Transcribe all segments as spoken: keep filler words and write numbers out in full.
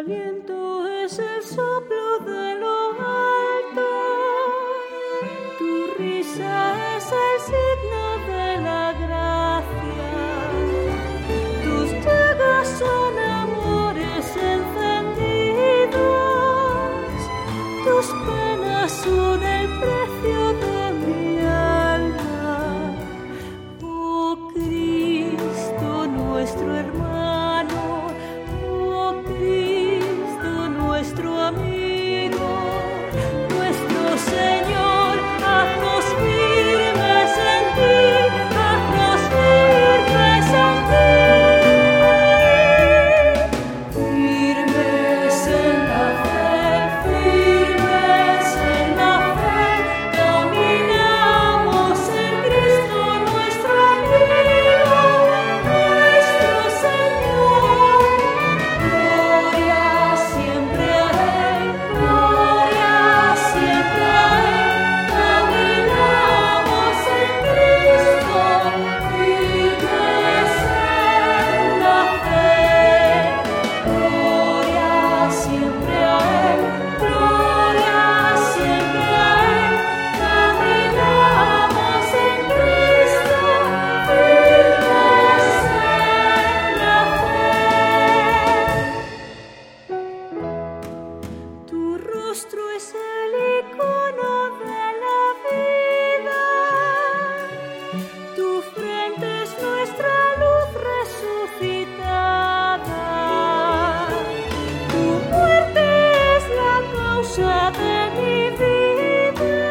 aliento es el soplo de lo alto, tu risa es el signo de la gracia, tus llagas son amores encendidos, tus penas son el precio de mi alma. Oh Cristo, nuestro hermano, oh Cristo, nuestro amigo, nuestro Señor, haznos firmes en ti, haznos firmes en ti. Firmes en la fe, firmes en la fe, caminamos en Cristo nuestro amigo, nuestro Señor. Gloria siempre a Él, gloria siempre a Él, caminamos en Cristo, firmes en la fe. Gloria siempre a Él, gloria siempre a Él, caminamos en Cristo, firmes en la fe. Tu rostro es el icono de la vida, tu frente es nuestra luz resucitada, tu muerte es la causa de mi vida,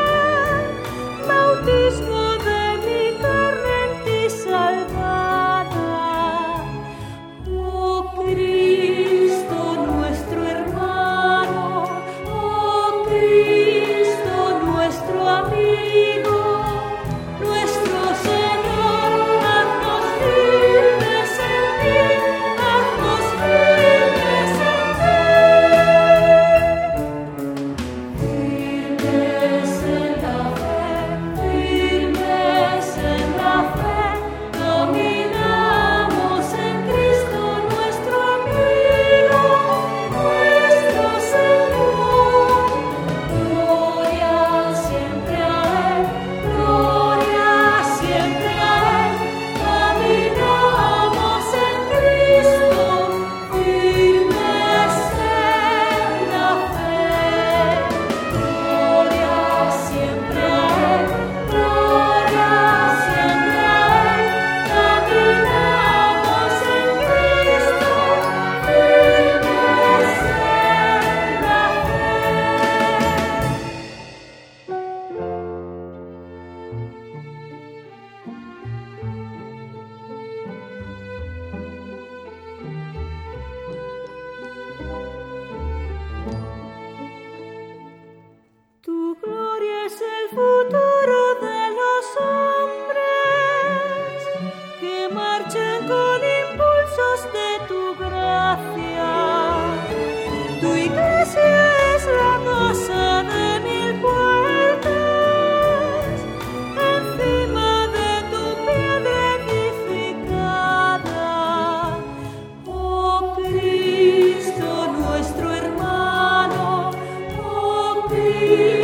bautismo de mi carne en ti salvada. Oh Cristo, nuestro hermano, oh Cristo, nuestro amigo, nuestro Señor, haznos firmes en ti, haznos firmes en ti. Firmes en la fe, firmes en la fe, caminamos en Cristo nuestro amigo, nuestro Señor. Gloria siempre a Él, gloria siempre a Él, caminamos en Cristo, firmes en la fe. Gloria siempre a Él, gloria siempre a Él, caminamos en Cristo, firmes en la Tu gloria es el futuro de los hombres que marchan con impulsos de tu gracia. Tu iglesia es la casa de mil puertas, encima de tu piedra edificada. Oh Cristo, nuestro hermano, oh Cristo.